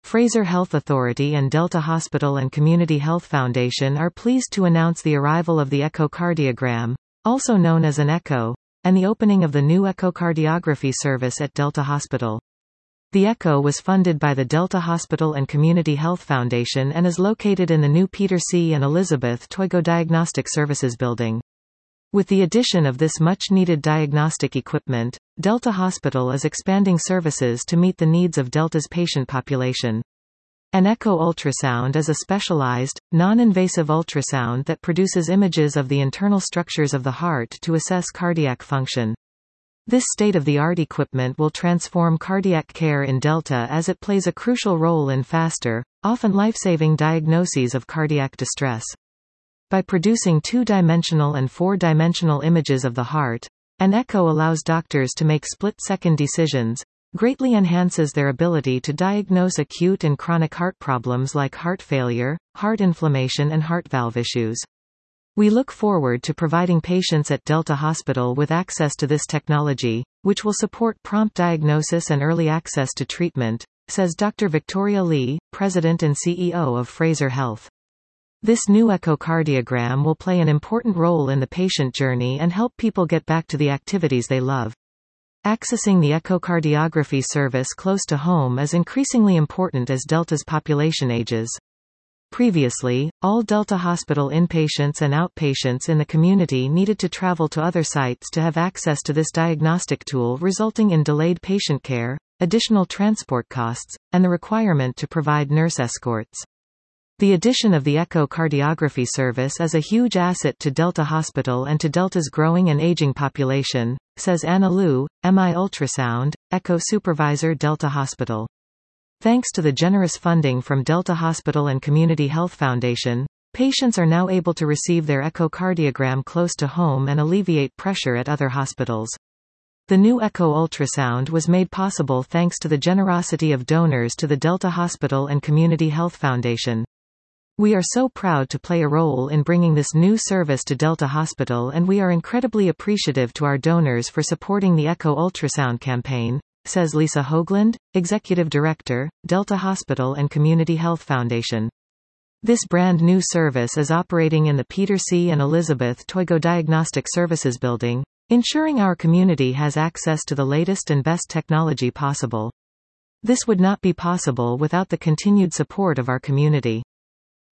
Fraser Health Authority and Delta Hospital and Community Health Foundation are pleased to announce the arrival of the echocardiogram, also known as an echo, and the opening of the new echocardiography service at Delta Hospital. The echo was funded by the Delta Hospital and Community Health Foundation and is located in the new Peter C. and Elizabeth Toigo Diagnostic Services building. With the addition of this much-needed diagnostic equipment, Delta Hospital is expanding services to meet the needs of Delta's patient population. An echo ultrasound is a specialized, non-invasive ultrasound that produces images of the internal structures of the heart to assess cardiac function. This state-of-the-art equipment will transform cardiac care in Delta as it plays a crucial role in faster, often life-saving diagnoses of cardiac distress. By producing two-dimensional and four-dimensional images of the heart, an echo allows doctors to make split-second decisions, greatly enhances their ability to diagnose acute and chronic heart problems like heart failure, heart inflammation and heart valve issues. We look forward to providing patients at Delta Hospital with access to this technology, which will support prompt diagnosis and early access to treatment, says Dr. Victoria Lee, President and CEO of Fraser Health. This new echocardiogram will play an important role in the patient journey and help people get back to the activities they love. Accessing the echocardiography service close to home is increasingly important as Delta's population ages. Previously, all Delta Hospital inpatients and outpatients in the community needed to travel to other sites to have access to this diagnostic tool, resulting in delayed patient care, additional transport costs, and the requirement to provide nurse escorts. The addition of the echocardiography service is a huge asset to Delta Hospital and to Delta's growing and aging population, says Anna Liu, MI Ultrasound, Echo Supervisor, Delta Hospital. Thanks to the generous funding from Delta Hospital and Community Health Foundation, patients are now able to receive their echocardiogram close to home and alleviate pressure at other hospitals. The new echo ultrasound was made possible thanks to the generosity of donors to the Delta Hospital and Community Health Foundation. We are so proud to play a role in bringing this new service to Delta Hospital, and we are incredibly appreciative to our donors for supporting the Echo Ultrasound campaign, says Lisa Hoagland, Executive Director, Delta Hospital and Community Health Foundation. This brand new service is operating in the Peter C. and Elizabeth Toigo Diagnostic Services building, ensuring our community has access to the latest and best technology possible. This would not be possible without the continued support of our community.